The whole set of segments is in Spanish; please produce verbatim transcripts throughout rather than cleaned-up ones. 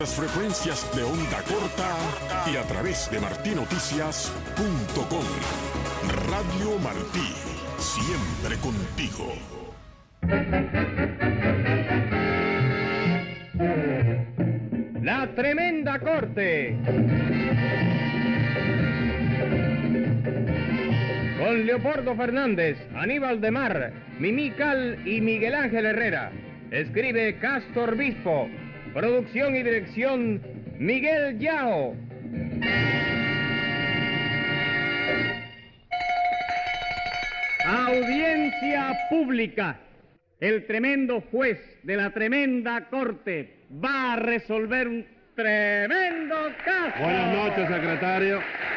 Las frecuencias de onda corta y a través de martí noticias punto com. Radio Martí, siempre contigo. La Tremenda Corte. Con Leopoldo Fernández, Aníbal de Mar, Mimí Cal y Miguel Ángel Herrera. Escribe Castor Bispo. Producción y dirección, Miguel Yao. Audiencia pública. El tremendo juez de la tremenda corte va a resolver un tremendo caso. Buenas noches, secretario.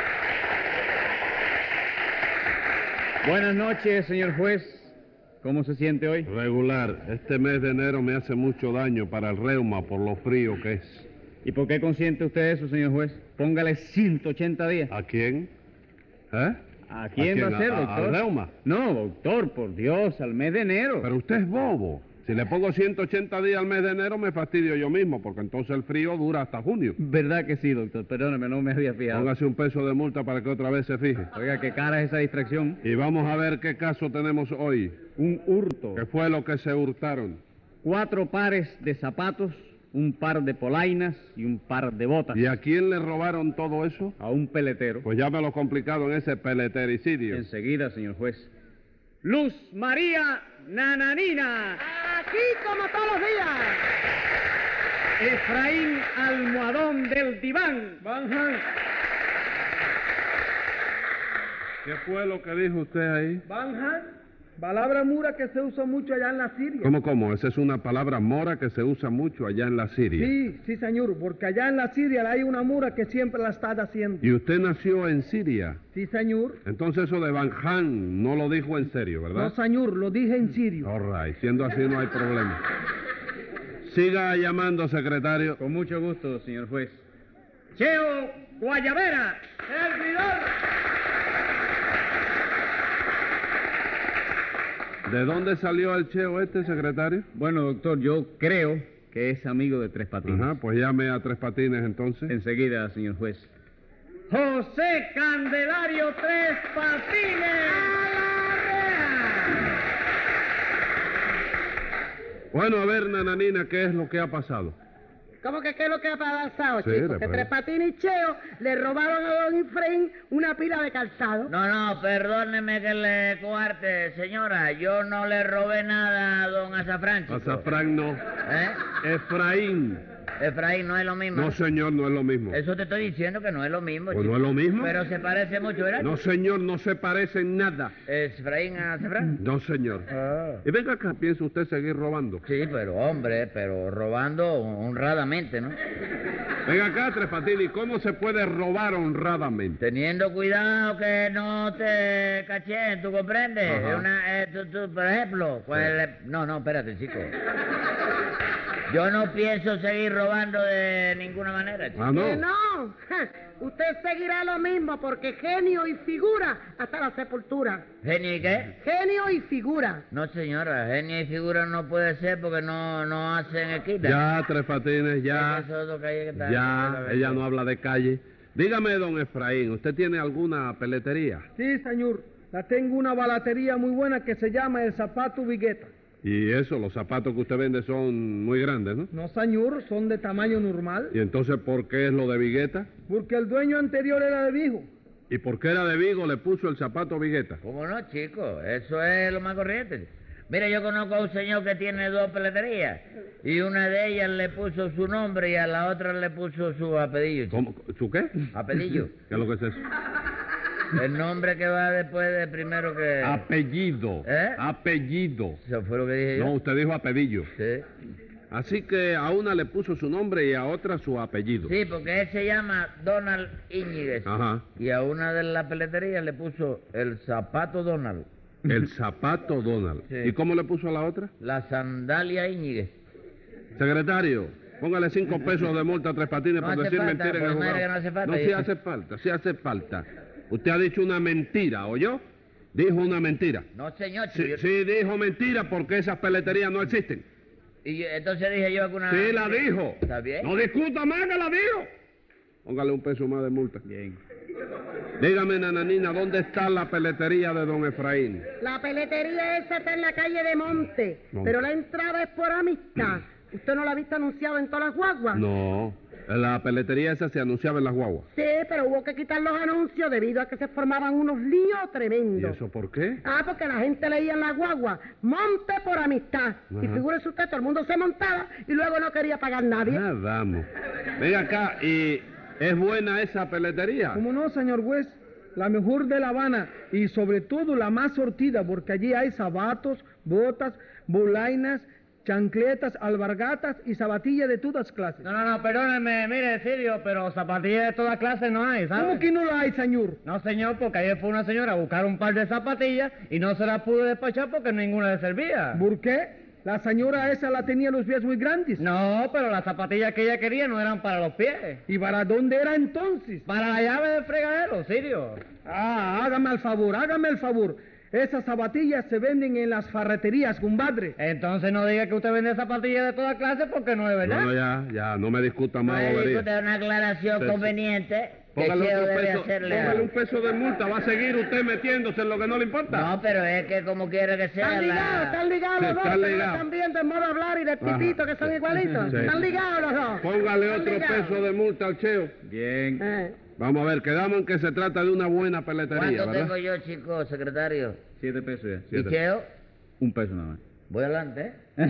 Buenas noches, señor juez. ¿Cómo se siente hoy? Regular. Este mes de enero me hace mucho daño para el reuma por lo frío que es. ¿Y por qué consiente usted eso, señor juez? Póngale ciento ochenta días. ¿A quién? ¿Eh? ¿A quién, va a ser, ¿A- doctor? ¿Al reuma? No, doctor, por Dios, al mes de enero. Pero usted es bobo. Si le pongo ciento ochenta días al mes de enero, me fastidio yo mismo, porque entonces el frío dura hasta junio. ¿Verdad que sí, doctor? Perdóneme, no me había fijado. Póngase un peso de multa para que otra vez se fije. Oiga, qué cara es esa distracción. Y vamos a ver qué caso tenemos hoy. Un hurto. ¿Qué fue lo que se hurtaron? Cuatro pares de zapatos, un par de polainas y un par de botas. ¿Y a quién le robaron todo eso? A un peletero. Pues ya me lo complicado en ese peletericidio. Enseguida, señor juez. Luz María Nananina. Aquí como todos los días. Efraín Almohadón del Diván. Van Han. ¿Qué fue lo que dijo usted ahí? Van Han. Palabra mura que se usa mucho allá en la Siria. ¿Cómo, cómo? Esa es una palabra mora que se usa mucho allá en la Siria. Sí, sí, señor, porque allá en la Siria hay una mura que siempre la está haciendo. ¿Y usted nació en Siria? Sí, señor. Entonces eso de Van Han no lo dijo en serio, No, ¿verdad? señor, lo dije en sirio. All right. Siendo así no hay problema. Siga llamando, secretario. Con mucho gusto, señor juez. Cheo Guayabera. ¡Servidor! ¿De dónde salió el cheo este, secretario? Bueno, doctor, yo creo que es amigo de Tres Patines. Ajá, pues llame a Tres Patines entonces. Enseguida, señor juez. José Candelario Tres Patines. Bueno, a ver, nananina, ¿qué es lo que ha pasado? ¿Cómo que qué es lo que ha pasado, Sí, chicos? le Que parece. Tres Patines y Cheo le robaron a don Efraín una pila de calzado. No, no, perdóneme que le coarte, señora. Yo no le robé nada a don Azafrán, chico. Azafrán no. ¿Eh? Efraín. Efraín, no es lo mismo. No, señor, no es lo mismo. Eso te estoy diciendo que no es lo mismo, Pues chico. no es lo mismo. Pero se parece mucho, ¿verdad? No, señor, no se parece en nada. ¿Efraín a Azafrán? No, señor. Ah. Y venga acá, ¿piensa usted seguir robando? Sí, pero hombre, pero robando honradamente, ¿no? Venga acá, Tres Patines, ¿cómo se puede robar honradamente? Teniendo cuidado que no te caché, ¿tú comprendes? Ajá. Es Una, eh, tú, tú, por ejemplo, pues, le- no, no, espérate, chico. Yo no pienso seguir robando de ninguna manera, chico. Ah, no. Que no. Ja, usted seguirá lo mismo porque genio y figura hasta la sepultura. ¿Genio y qué? Genio y figura. No, señora, genio y figura no puede ser porque no, no hacen equita. Ya, Tres Patines, ya. Es que eso es lo que hay que estar- Ya, ella no habla de calle. Dígame, don Efraín, ¿usted tiene alguna peletería? Sí, señor. La tengo una balatería muy buena que se llama El Zapato Vigueta. Y eso, los zapatos que usted vende son muy grandes, ¿no? No, señor, son de tamaño normal. ¿Y entonces por qué es lo de Vigueta? Porque el dueño anterior era de Vigo. ¿Y por qué era de Vigo le puso el zapato Vigueta? ¿Cómo no, chico? Eso es lo más corriente. Mira, yo conozco a un señor que tiene dos peleterías y una de ellas le puso su nombre y a la otra le puso su apellido. chico. ¿Cómo? ¿Su qué? Apellido. ¿Qué es lo que es eso? El nombre que va después de primero que... Apellido. ¿Eh? Apellido. Eso fue lo que dije yo. No, usted dijo apellido. Sí. Así que a una le puso su nombre y a otra su apellido. Sí, porque él se llama Donald Íñiguez. Ajá. Y a una de las peleterías le puso el zapato Donald. El zapato Donald. Sí. ¿Y cómo le puso a la otra? La sandalia Íñiguez. Secretario, póngale cinco pesos de multa a Tres Patines No por hace decir falta, mentira en por el madre juzgado. que no hace falta, No, sí hijo. hace falta, sí hace falta. Usted ha dicho una mentira, ¿oyó? Dijo una mentira. No, señor. Sí, yo- sí, dijo mentira porque esas peleterías no existen. Y yo- entonces dije yo alguna... Sí, la dijo. ¿Está bien? No discuta más que la dijo. Póngale un peso más de multa. Bien. Dígame, nananina, ¿dónde está la peletería de don Efraín? La peletería esa está en la calle de Monte, No. pero la entrada es por amistad. ¿Usted no la ha visto anunciado en todas las guaguas? No, la peletería esa se anunciaba en las guaguas. Sí, pero hubo que quitar los anuncios debido a que se formaban unos líos ¿Y tremendos. eso por qué? Ah, porque la gente leía en la guagua, monte por amistad. Y Ajá. figúrese usted, todo el mundo se montaba y luego no quería pagar nadie. Ah, vamos. Venga acá, ¿y es buena esa peletería? ¿Cómo no, señor juez? La mejor de La Habana y sobre todo la más sortida, porque allí hay zapatos, botas, bolainas, chancletas, albargatas y zapatillas de todas clases. No, no, no, perdónenme, mire, Sirio, pero zapatillas de toda clase no hay, ¿sabe? ¿Cómo que no la hay, señor? No, señor, porque ayer fue una señora a buscar un par de zapatillas y no se las pudo despachar porque ninguna le servía. ¿Por qué? La señora esa la tenía los pies muy grandes. No, pero las zapatillas que ella quería no eran para los pies. ¿Y para dónde era entonces? Para la llave del fregadero, Sirio. Ah, hágame el favor, hágame el favor. Esas zapatillas se venden en las farreterías, compadre. Entonces no diga que usted vende zapatillas de toda clase porque no es verdad. No, no, ya, ya, no me discuta No más le bobería. discute una aclaración Sí, sí. conveniente que Póngale Cheo otro debe peso, hacerle póngale a... un peso de multa, va a seguir usted metiéndose en lo que no le importa. No, pero es que como quiera que sea Están ligados, la... están ligados Sí, los dos, están pero ligados. también del modo de hablar y del Ajá, tipito que son sí. igualitos. Sí. Están ligados los dos. Póngale Están otro ligados. peso de multa al cheo. Bien. Eh. Vamos a ver, quedamos en que se trata de una buena peletería, ¿Cuánto ¿verdad? tengo yo, chico, secretario? Siete pesos ya. ¿Y Siete. Cheo? Un peso nada más. Voy adelante, ¿eh?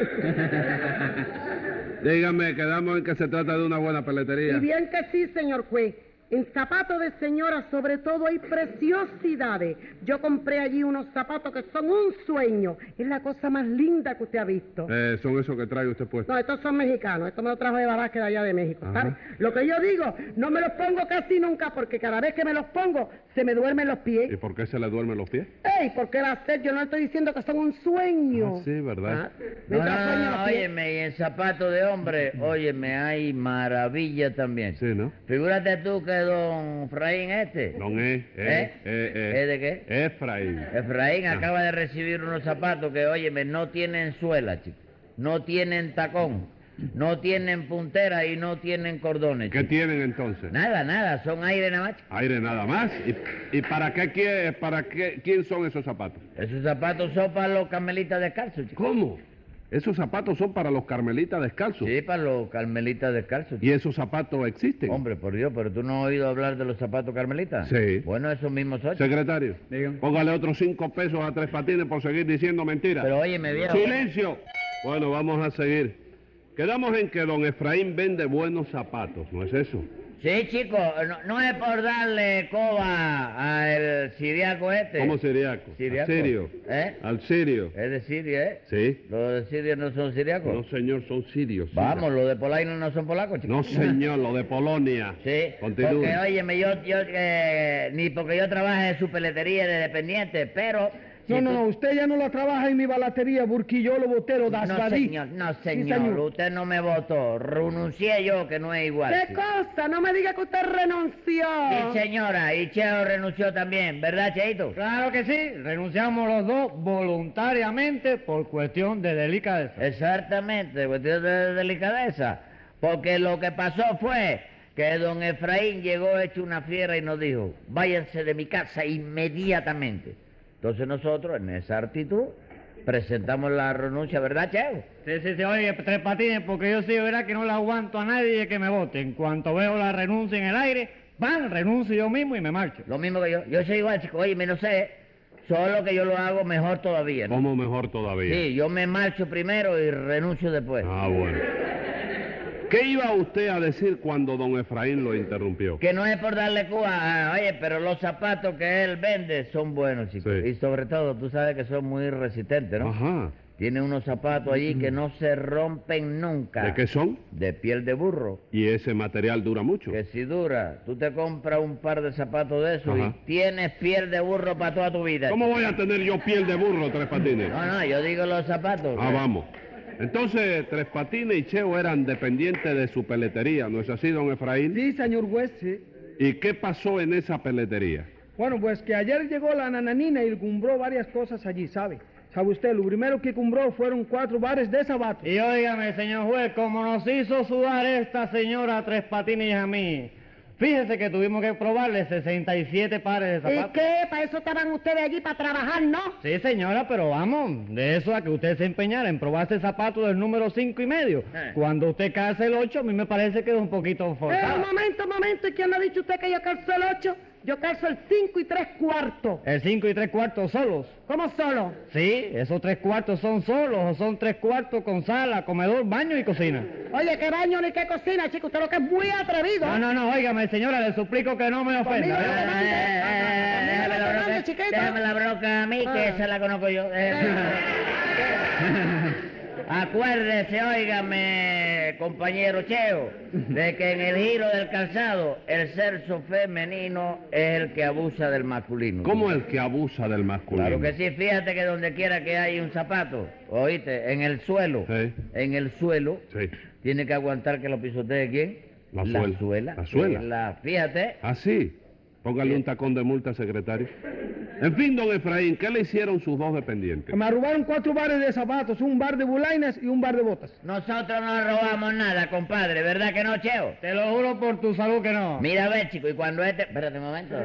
Dígame, quedamos en que se trata de una buena peletería. Y bien que sí, señor juez. En zapatos de señora, sobre todo, hay preciosidades. Yo compré allí unos zapatos que son un sueño. Es la cosa más linda que usted ha visto. Eh, son esos que trae usted puesto. No, estos son mexicanos. Esto me lo trajo de Barasque de allá de México, Ajá. ¿sabe? Lo que yo digo, no me los pongo casi nunca porque cada vez que me los pongo se me duermen los pies. ¿Y por qué se le duermen los pies? ¡Ey! Porque la sed, yo no estoy diciendo que son un sueño. Ah, sí, ¿verdad? Ah, No, me no, da sueño no, los no, pies. óyeme, y en zapatos de hombre, óyeme, hay maravilla también. Sí, ¿no? Figúrate tú que don Efraín este, Don E, ¿Eh? eh, eh, eh. ¿Eh, de qué? Efraín. Efraín Ah. acaba de recibir unos zapatos que, óyeme, no tienen suela, chico, no tienen tacón, no tienen puntera y no tienen cordones. ¿Qué chico. tienen entonces? Nada, nada, son aire nada más, chico. Aire nada más. ¿Y, y para qué quiere, para qué, quién son esos zapatos? Esos zapatos son para los carmelitas descalzos, chico. ¿Cómo? Esos zapatos son para los carmelitas descalzos. Sí, para los carmelitas descalzos. ¿Y esos zapatos existen? Hombre, por Dios, pero tú no has oído hablar de los zapatos carmelitas. Sí. Bueno, esos mismos son. Secretario, Dígame. póngale otros cinco pesos a Tres Patines por seguir diciendo mentiras. Pero óyeme, viejo. ¡Silencio! Bueno, vamos a seguir. Quedamos en que don Efraín vende buenos zapatos, ¿no es eso? Sí, chico, no, no es por darle coba al siriaco este. ¿Cómo siriaco? Siriaco. ¿Al sirio? ¿Eh? ¿Al sirio? Es de Siria, ¿eh? Sí. ¿Los de Siria no son siriacos? No, señor, son sirios. Vamos, los de Polaino no son polacos, chico. No, señor, lo de Polonia. Sí, Continúe. porque, óyeme, yo, yo eh, ni porque yo trabaje en su peletería de dependiente, pero... No, si no, tú- no, usted ya no la trabaja en mi balatería porque yo lo boté, lo das No, la di. señor, no, Sí, señor, señor. usted no me votó, renuncié yo, que no es igual. ¿Qué chico. cosa? No me diga que usted renunció. Sí, señora, y Cheo renunció también, ¿verdad, Cheito? Claro que sí, renunciamos los dos voluntariamente por cuestión de delicadeza. Exactamente, cuestión de delicadeza. Porque lo que pasó fue que don Efraín llegó hecho una fiera y nos dijo, váyanse de mi casa inmediatamente. Entonces nosotros, en esa actitud, presentamos la renuncia, ¿verdad, Cheo? Sí, sí, sí, oye, Tres Patines, porque yo sí, verá que no le aguanto a nadie que me vote. En cuanto veo la renuncia en el aire, van, renuncio yo mismo y me marcho. Lo mismo que yo. Yo soy igual, chico. Oye, me no sé, solo que yo lo hago mejor todavía, ¿no? ¿Cómo mejor todavía? Sí, yo me marcho primero y renuncio después. Ah, bueno. ¿Qué iba usted a decir cuando don Efraín lo interrumpió? Que no es por darle cuba, ah, oye, pero los zapatos que él vende son buenos, chicos. Sí. Y sobre todo, tú sabes que son muy resistentes, ¿no? Ajá. Tiene unos zapatos allí que no se rompen nunca. ¿De qué son? De piel de burro. Y ese material dura mucho. Que si dura, tú te compras un par de zapatos de esos Ajá. y tienes piel de burro para toda tu vida. ¿Cómo voy a tener yo piel de burro, Tres Patines? No, no, yo digo los zapatos. Ah, ¿eh? vamos. Entonces, Tres Patines y Cheo eran dependientes de su peletería, ¿no es así, don Efraín? Sí, señor juez, sí. ¿Y qué pasó en esa peletería? Bueno, pues que ayer llegó la nananina y compró varias cosas allí, ¿sabe? ¿Sabe usted? Lo primero que compró fueron cuatro bares de zapatos. Y óigame, señor juez, como nos hizo sudar esta señora Tres Patines a mí, fíjese que tuvimos que probarle sesenta y siete pares de ¿Y zapatos. qué? ¿Para eso estaban ustedes allí, para trabajar, no? Sí, señora, pero vamos, de eso a que usted se empeñara en probarse zapatos del número cinco y medio. Eh. Cuando usted calza el ocho, a mí me parece que es un poquito Eh, un forzado. momento, un momento. ¿Y quién le ha dicho usted que yo calzo el ocho? Yo calzo el cinco y tres cuartos. El cinco y tres cuartos solos. ¿Cómo solo? Sí, esos tres cuartos son solos, o son tres cuartos con sala, comedor, baño y cocina. Oye, qué baño ni qué cocina, chico. Usted lo que es muy atrevido. No, no, no, óigame, señora, le suplico que no me ofenda. Conmigo ¿eh? no me mande. Eh, eh, Conmigo déjame no la te bronca, mande, chiquito. déjame la bronca a mí, que Ah. esa la conozco yo. Eh. Acuérdese, óigame, compañero Cheo, de que en el giro del calzado el sexo femenino es el que abusa del masculino. ¿Cómo el que abusa del masculino? Claro que sí, fíjate que donde quiera que hay un zapato, oíste, en el suelo, Sí. en el suelo, Sí. tiene que aguantar que lo pisotee quién. La suela. suela. La suela. Sí, la- fíjate. ¿Ah, sí? Póngale un tacón de multa, secretario. En fin, don Efraín, ¿qué le hicieron sus dos dependientes? Me robaron cuatro bares de zapatos, un bar de bulainas y un bar de botas. Nosotros no robamos nada, compadre, ¿verdad que no, Cheo? Te lo juro por tu salud que no. Mira, a ver, chico, y cuando este... Espérate un momento.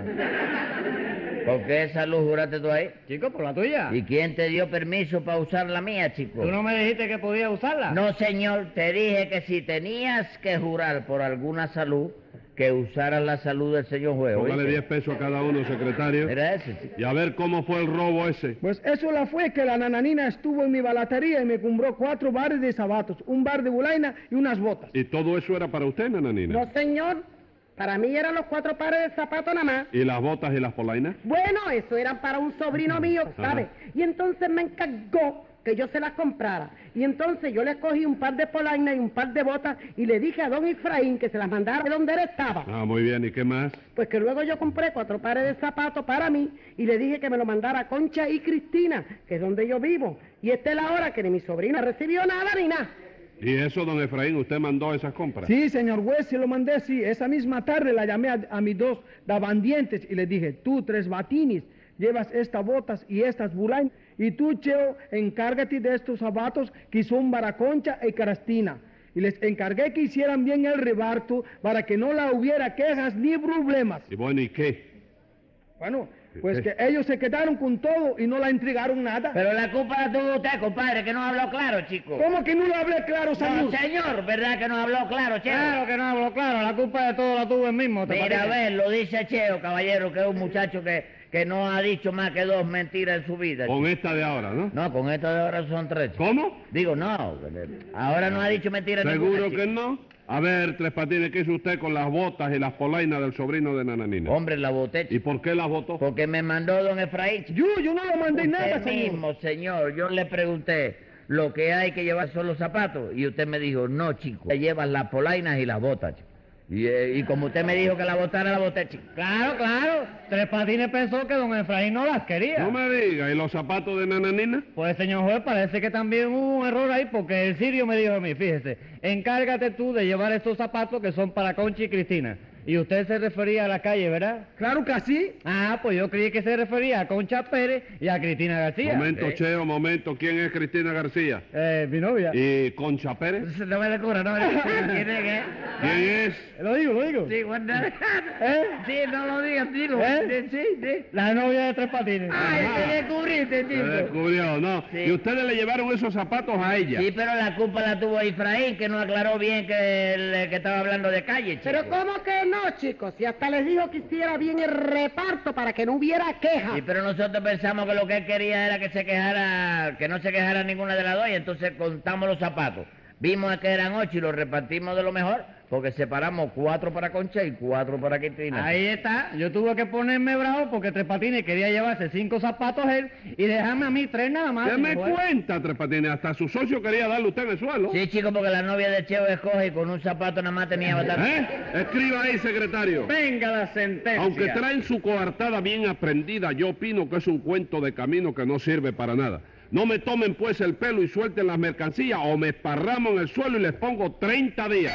¿Por qué esa luz juraste tú ahí? Chico, por la tuya. ¿Y quién te dio permiso para usar la mía, chico? ¿Tú no me dijiste que podía usarla? No, señor, te dije que si tenías que jurar por alguna salud, que usaras la salud del señor juez. Póngale ¿oíste? diez pesos a cada uno, secretario. Mira ese, chico. Y a ver cómo fue el robo ese. Pues eso la fue que la nananina estuvo en mi balatería y me compró cuatro bares de zapatos, un bar de bulaina y unas botas. ¿Y todo eso era para usted, nananina? No, señor. Para mí eran los cuatro pares de zapatos nada más. ¿Y las botas y las polainas? Bueno, eso eran para un sobrino mío, ¿sabe? Y entonces me encargó que yo se las comprara. Y entonces yo le cogí un par de polainas y un par de botas y le dije a don Efraín que se las mandara de donde él estaba. Ah, muy bien. ¿Y qué más? Pues que luego yo compré cuatro pares de zapatos para mí y le dije que me lo mandara a Concha y Cristina, que es donde yo vivo. Y esta es la hora que ni mi sobrina recibió nada ni nada. ¿Y eso, don Efraín, usted mandó esas compras? Sí, señor juez, se lo mandé, sí. Esa misma tarde la llamé a, a mis dos dabandientes y les dije, tú, Tres Batines, llevas estas botas y estas bulainas, y tú, Cheo, encárgate de estos zapatos que son para Concha y Cristina. Y les encargué que hicieran bien el reparto para que no la hubiera quejas ni problemas. Y bueno, ¿y qué? Bueno, pues que ellos se quedaron con todo y no la entregaron nada. Pero la culpa la tuvo usted, compadre, que no habló claro, chico. ¿Cómo que no lo hablé claro, No, señor? señor, ¿verdad que no habló claro, Cheo? Claro que no hablo claro, la culpa de todo la tuvo él mismo. ¿te Mira, a parece? ver, lo dice Cheo, caballero, que es un muchacho que, que no ha dicho más que dos mentiras en su vida. Con esta de ahora, ¿no? No, con esta de ahora son tres. chico. ¿Cómo? Digo, no, ahora no ha dicho mentiras ¿Seguro ninguna, que chico. no? A ver, Tres Patines, ¿qué hizo usted con las botas y las polainas del sobrino de Nananina? Hombre, la boté, ¿Y chico, por qué las botó? porque me mandó don Efraín, chico. Yo, yo no lo mandé Usted nada, señor. mismo, señor, yo le pregunté, lo que hay que llevar son los zapatos, y usted me dijo, no, chico, te llevas las polainas y las botas, chico. Y, eh, y como usted me dijo que la botara, la boté, chico. Claro, claro. Tres Patines pensó que don Efraín no las quería. No me diga, ¿y los zapatos de Nananina? Pues, señor juez, parece que también hubo un error ahí, porque el sirio me dijo a mí, fíjese, encárgate tú de llevar estos zapatos que son para Concha y Cristina. Y usted se refería a la calle, ¿verdad? Claro que sí. Ah, pues yo creí que se refería a Concha Pérez y a Cristina García. Momento, Sí. Cheo, momento. ¿Quién es Cristina García? Eh, mi novia. ¿Y Concha Pérez? No me descubra, no me descubra. ¿Quién es que? ¿Quién es? Lo digo, lo digo. Sí, bueno, ¿Eh? sí, no lo digas, digo. ¿Eh? Sí, sí. La novia de Tres Patines. Ay, te descubriste, Se chico. descubrió, ¿no? Sí. Y ustedes le llevaron esos zapatos a ella. Sí, pero la culpa la tuvo Efraín, que no aclaró bien que, el, que estaba hablando de calle, chico. Pero ¿cómo que no, chicos? Si hasta les dijo que hiciera bien el reparto para que no hubiera queja. Sí, pero nosotros pensamos que lo que él quería era que se quejara, que no se quejara ninguna de las dos, y entonces contamos los zapatos. Vimos que eran ocho y los repartimos de lo mejor, porque separamos cuatro para Concha y cuatro para Cristina. Ahí está. Yo tuve que ponerme bravo porque Tres Patines quería llevarse cinco zapatos él y dejarme a mí tres nada más. Deme señor juez. cuenta, Tres Patines. Hasta su socio quería darle usted en el suelo. Sí, chico, porque la novia de Cheo escoge y con un zapato nada más tenía bastante. ¿Eh? Escriba ahí, secretario. Venga la sentencia. Aunque traen su coartada bien aprendida, yo opino que es un cuento de camino que no sirve para nada. No me tomen pues el pelo y suelten las mercancías o me esparramo en el suelo y les pongo treinta días.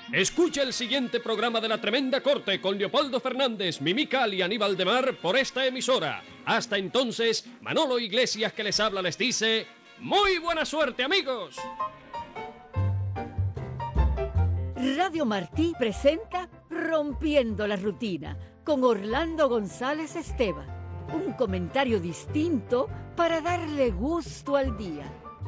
Escucha el siguiente programa de La Tremenda Corte con Leopoldo Fernández, Mimical y Aníbal de Mar por esta emisora. Hasta entonces, Manolo Iglesias que les habla les dice... ¡Muy buena suerte, amigos! Radio Martí presenta Rompiendo la Rutina con Orlando González Esteban. Un comentario distinto para darle gusto al día.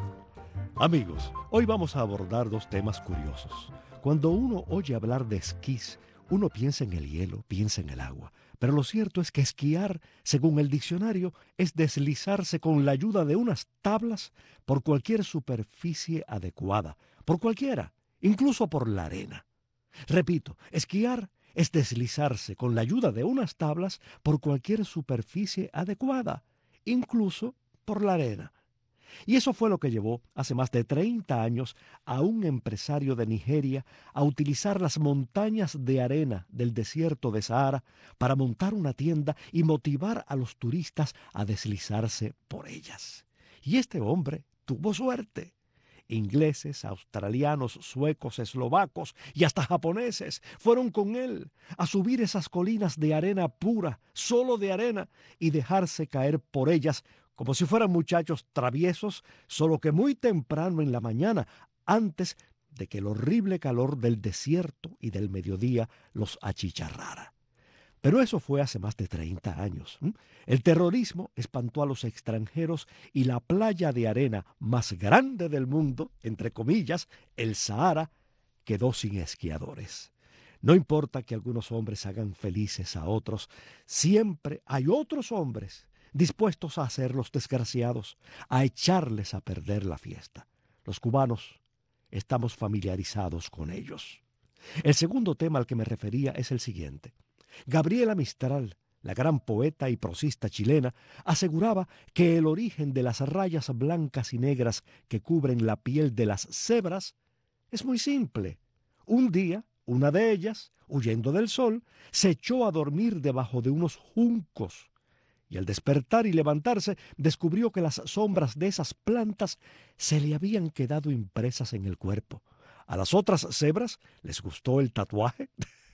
Amigos, hoy vamos a abordar dos temas curiosos. Cuando uno oye hablar de esquís, uno piensa en el hielo, piensa en el agua. Pero lo cierto es que esquiar, según el diccionario, es deslizarse con la ayuda de unas tablas por cualquier superficie adecuada, por cualquiera, incluso por la arena. Repito, esquiar es deslizarse con la ayuda de unas tablas por cualquier superficie adecuada, incluso por la arena. Y eso fue lo que llevó hace más de treinta años a un empresario de Nigeria a utilizar las montañas de arena del desierto de Sahara para montar una tienda y motivar a los turistas a deslizarse por ellas. Y este hombre tuvo suerte. Ingleses, australianos, suecos, eslovacos y hasta japoneses fueron con él a subir esas colinas de arena pura, solo de arena, y dejarse caer por ellas como si fueran muchachos traviesos, solo que muy temprano en la mañana, antes de que el horrible calor del desierto y del mediodía los achicharrara. Pero eso fue hace más de treinta años. El terrorismo espantó a los extranjeros y la playa de arena más grande del mundo, entre comillas, el Sahara, quedó sin esquiadores. No importa que algunos hombres hagan felices a otros, siempre hay otros hombres dispuestos a hacerlos desgraciados, a echarles a perder la fiesta. Los cubanos estamos familiarizados con ellos. El segundo tema al que me refería es el siguiente. Gabriela Mistral, la gran poeta y prosista chilena, aseguraba que el origen de las rayas blancas y negras que cubren la piel de las cebras es muy simple. Un día, una de ellas, huyendo del sol, se echó a dormir debajo de unos juncos. Y al despertar y levantarse, descubrió que las sombras de esas plantas se le habían quedado impresas en el cuerpo. A las otras cebras les gustó el tatuaje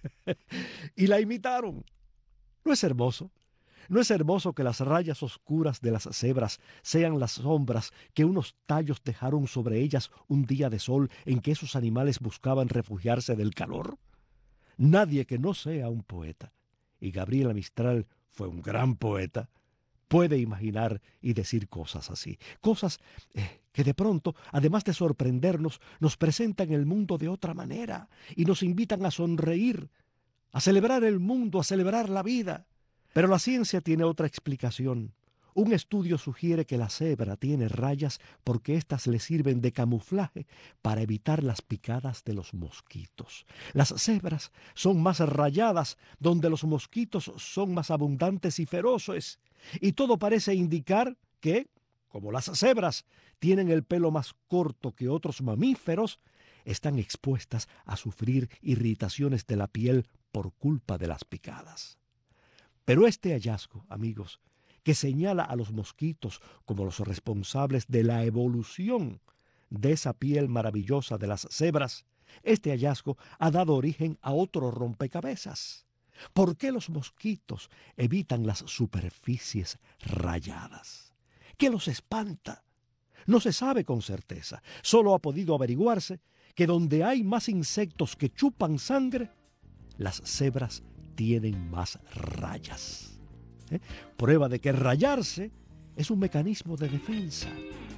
y la imitaron. ¿No es hermoso? ¿No es hermoso que las rayas oscuras de las cebras sean las sombras que unos tallos dejaron sobre ellas un día de sol en que esos animales buscaban refugiarse del calor? Nadie que no sea un poeta, y Gabriela Mistral fue un gran poeta, puede imaginar y decir cosas así. Cosas eh, que de pronto, además de sorprendernos, nos presentan el mundo de otra manera y nos invitan a sonreír, a celebrar el mundo, a celebrar la vida. Pero la ciencia tiene otra explicación. Un estudio sugiere que la cebra tiene rayas porque éstas le sirven de camuflaje para evitar las picadas de los mosquitos. Las cebras son más rayadas donde los mosquitos son más abundantes y feroces. Y todo parece indicar que, como las cebras tienen el pelo más corto que otros mamíferos, están expuestas a sufrir irritaciones de la piel por culpa de las picadas. Pero este hallazgo, amigos, que señala a los mosquitos como los responsables de la evolución de esa piel maravillosa de las cebras, este hallazgo ha dado origen a otro rompecabezas. ¿Por qué los mosquitos evitan las superficies rayadas? ¿Qué los espanta? No se sabe con certeza. Solo ha podido averiguarse que donde hay más insectos que chupan sangre, las cebras tienen más rayas. ¿Eh? Prueba de que rayarse es un mecanismo de defensa.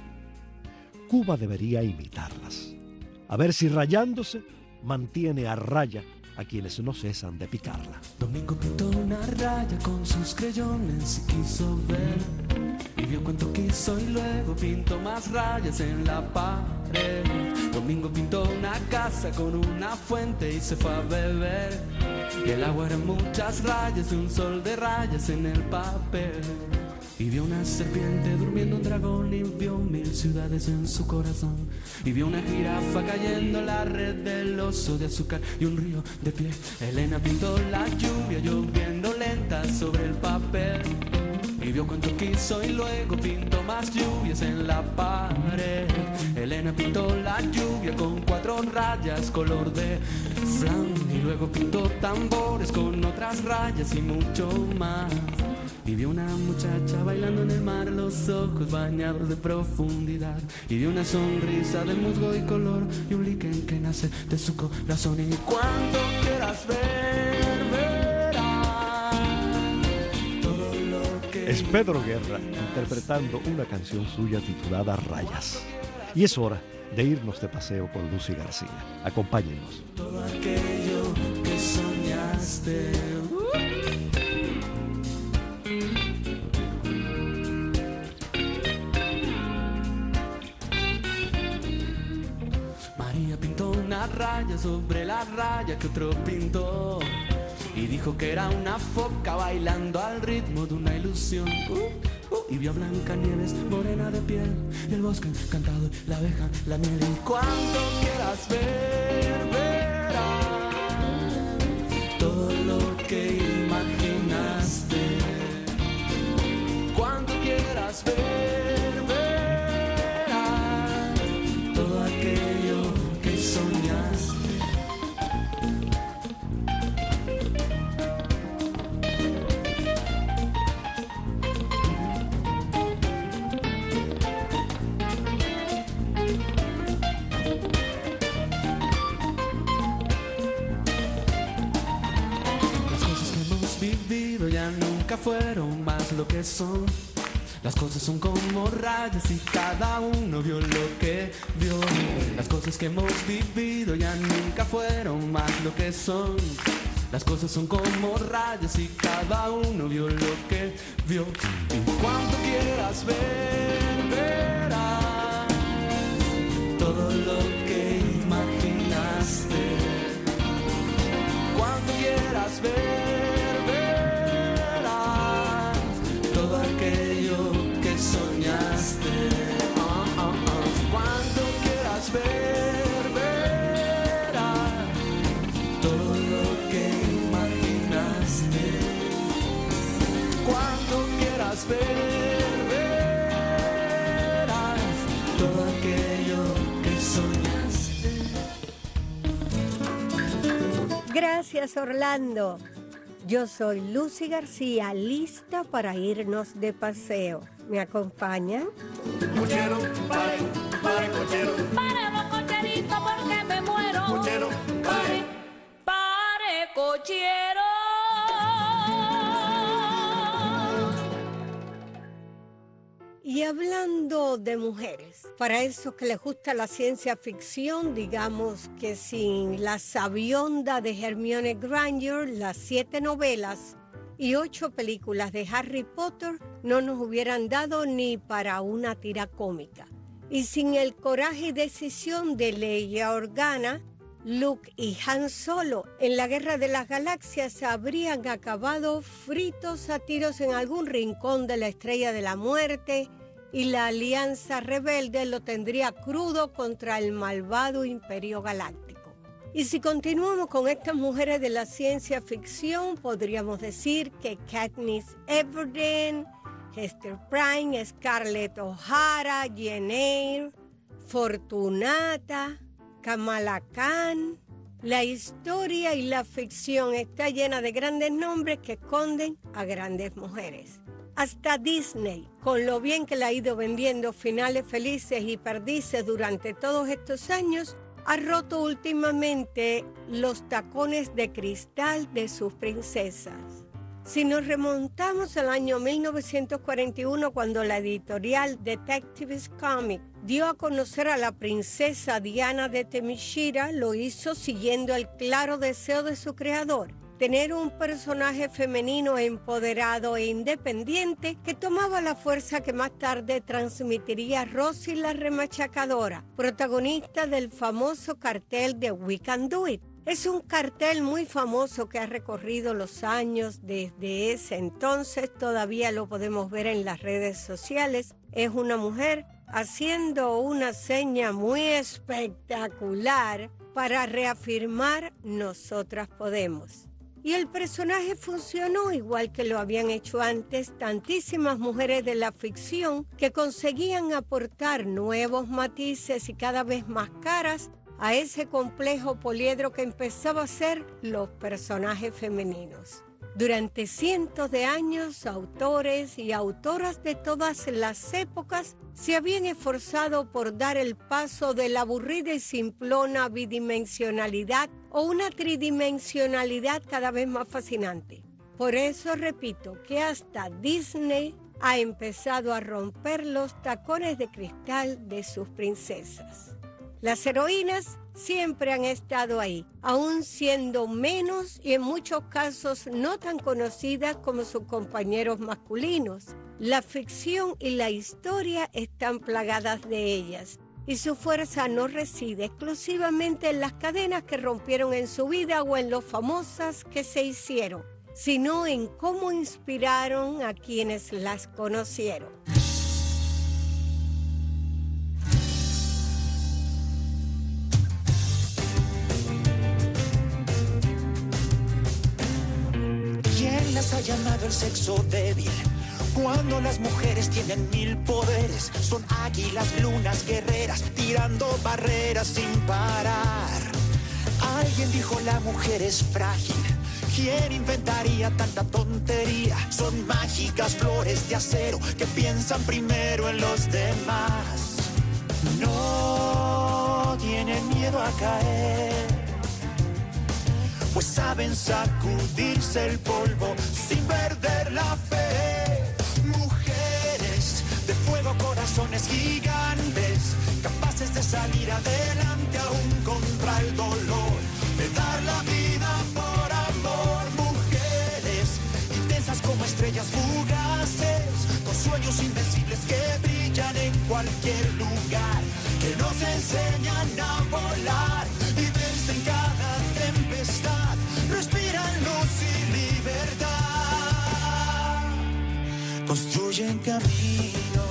Cuba debería imitarlas. A ver si rayándose mantiene a raya a quienes no cesan de picarla. Domingo pintó una raya con sus creyones y quiso ver. Y vio cuánto quiso y luego pintó más rayas en la pared. Domingo pintó una casa con una fuente y se fue a beber. Y el agua eran muchas rayas de un sol de rayas en el papel. Y vio una serpiente durmiendo un dragón y vio mil ciudades en su corazón. Y vio una jirafa cayendo en la red del oso de azúcar y un río de piel. Elena pintó la lluvia lloviendo lenta sobre el papel. Y vio cuánto quiso y luego pintó más lluvias en la pared. Elena pintó la lluvia con cuatro con rayas color de flan. Y luego pintó tambores con otras rayas y mucho más. Y vio una muchacha bailando en el mar, los ojos bañados de profundidad. Y vio una sonrisa de musgo y color y un líquen que nace de su corazón. Y cuando quieras ver, verás todo lo que... Es Pedro Guerra interpretando una canción suya titulada Rayas. Y es hora de irnos de paseo con Lucy García. Acompáñenos. Todo aquello que soñaste. María pintó una raya sobre la raya que otro pintó y dijo que era una foca bailando al ritmo de una ilusión. Uh, uh, y vio a Blancanieves morena de piel y el bosque encantado, la abeja, la miel. Y cuando quieras ver, verás todo lo que imaginaste. Cuando quieras ver, verás todo aquello que soñaste. Ya nunca fueron más lo que son. Las cosas son como rayas y cada uno vio lo que vio. Las cosas que hemos vivido ya nunca fueron más lo que son. Las cosas son como rayas y cada uno vio lo que vio. Y cuando quieras ver, verás todo lo que imaginaste. Cuando quieras ver, soñaste. Oh, oh, oh. Cuando quieras ver, verás todo lo que imaginaste. Cuando quieras ver, verás todo aquello que soñaste. Gracias, Orlando. Yo soy Lucy García, lista para irnos de paseo. ¿Me acompañan? Cochero, pare, pare, cochero. Pare, los cocheritos, porque me muero. Cochero, pare, pare, cochero. Y hablando de mujeres, para esos que les gusta la ciencia ficción, digamos que sin la sabionda de Hermione Granger, las siete novelas y ocho películas de Harry Potter no nos hubieran dado ni para una tira cómica. Y sin el coraje y decisión de Leia Organa, Luke y Han Solo en la Guerra de las Galaxias habrían acabado fritos a tiros en algún rincón de la Estrella de la Muerte y la Alianza Rebelde lo tendría crudo contra el malvado Imperio Galáctico. Y si continuamos con estas mujeres de la ciencia ficción, podríamos decir que Katniss Everdeen, Hester Prynne, Scarlett O'Hara, Jane Eyre, Fortunata, Kamala Khan. La historia y la ficción está llena de grandes nombres que esconden a grandes mujeres. Hasta Disney, con lo bien que le ha ido vendiendo finales felices y perdices durante todos estos años, ha roto últimamente los tacones de cristal de sus princesas. Si nos remontamos al año mil novecientos cuarenta y uno, cuando la editorial Detectives Comics dio a conocer a la princesa Diana de Themyscira, lo hizo siguiendo el claro deseo de su creador, tener un personaje femenino empoderado e independiente que tomaba la fuerza que más tarde transmitiría Rosie la remachacadora, protagonista del famoso cartel de We Can Do It. Es un cartel muy famoso que ha recorrido los años desde ese entonces, todavía lo podemos ver en las redes sociales. Es una mujer haciendo una seña muy espectacular para reafirmar nosotras podemos. Y el personaje funcionó igual que lo habían hecho antes tantísimas mujeres de la ficción que conseguían aportar nuevos matices y cada vez más caras a ese complejo poliedro que empezaba a ser los personajes femeninos. Durante cientos de años, autores y autoras de todas las épocas se habían esforzado por dar el paso de la aburrida y simplona bidimensionalidad o una tridimensionalidad cada vez más fascinante. Por eso repito que hasta Disney ha empezado a romper los tacones de cristal de sus princesas. Las heroínas siempre han estado ahí, aún siendo menos y en muchos casos no tan conocidas como sus compañeros masculinos. La ficción y la historia están plagadas de ellas y su fuerza no reside exclusivamente en las cadenas que rompieron en su vida o en lo famosas que se hicieron, sino en cómo inspiraron a quienes las conocieron. ¿Quién las ha llamado el sexo débil? Cuando las mujeres tienen mil poderes, son águilas, lunas, guerreras, tirando barreras sin parar. Alguien dijo la mujer es frágil. ¿Quién inventaría tanta tontería? Son mágicas flores de acero que piensan primero en los demás. No tienen miedo a caer, pues saben sacudirse el polvo sin perder la fe. Mujeres de fuego, corazones gigantes, capaces de salir adelante aún contra el dolor, de dar la vida por amor. Mujeres intensas como estrellas fugaces, con sueños invencibles que brillan en cualquier lugar, que nos enseñan a volar y verse en cada tempestad, respiran luz y libertad, construyen caminos,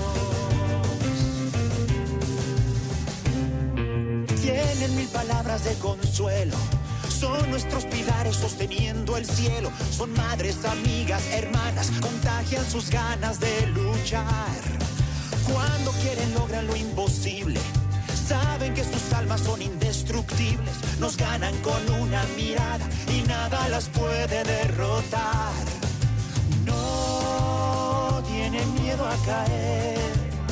tienen mil palabras de consuelo, son nuestros pilares sosteniendo el cielo, son madres, amigas, hermanas, contagian sus ganas de luchar. Cuando quieren logran lo imposible, saben que sus almas son indestructibles, nos ganan con una mirada y nada las puede derrotar. No tienen miedo a caer,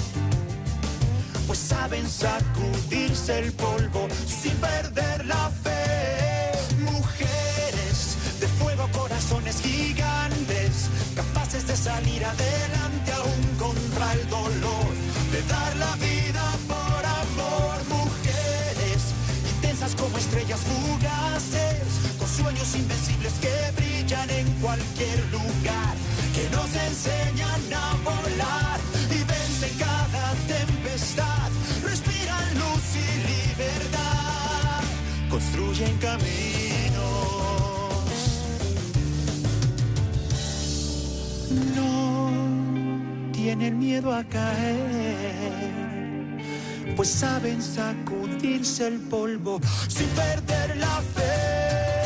pues saben sacudirse el polvo sin perder la fe. Mujeres de fuego, corazones gigantes, capaces de salir adelante aún contra el dolor, de dar la vida por amor. Mujeres intensas como estrellas fugaces, con sueños invencibles que brillan en cualquier lugar, que nos enseñan a volar y vencen cada tempestad, respiran luz y libertad, construyen caminos. No tienen miedo a caer, pues saben sacudirse el polvo sin perder la fe.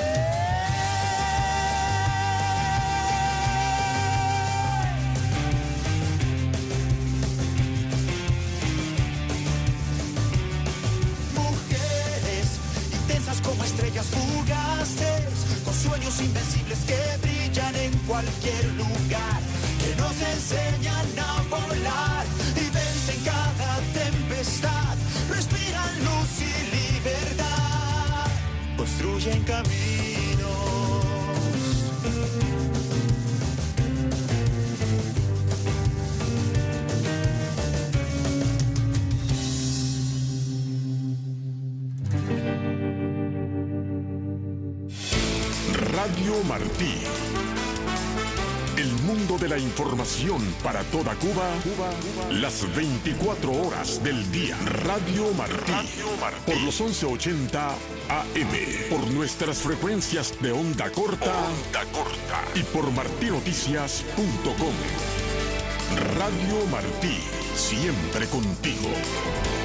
Como estrellas fugaces, con sueños invencibles que brillan en cualquier lugar, que nos enseñan a volar y vencen cada tempestad, respiran luz y libertad, construyen caminos. Radio Martí. El mundo de la información para toda Cuba, Cuba, Cuba. Las veinticuatro horas del día. Radio Martí. Radio Martí. Por los once ochenta A M. Por nuestras frecuencias de onda corta. Onda corta. Y por martinoticias punto com. Radio Martí. Siempre contigo.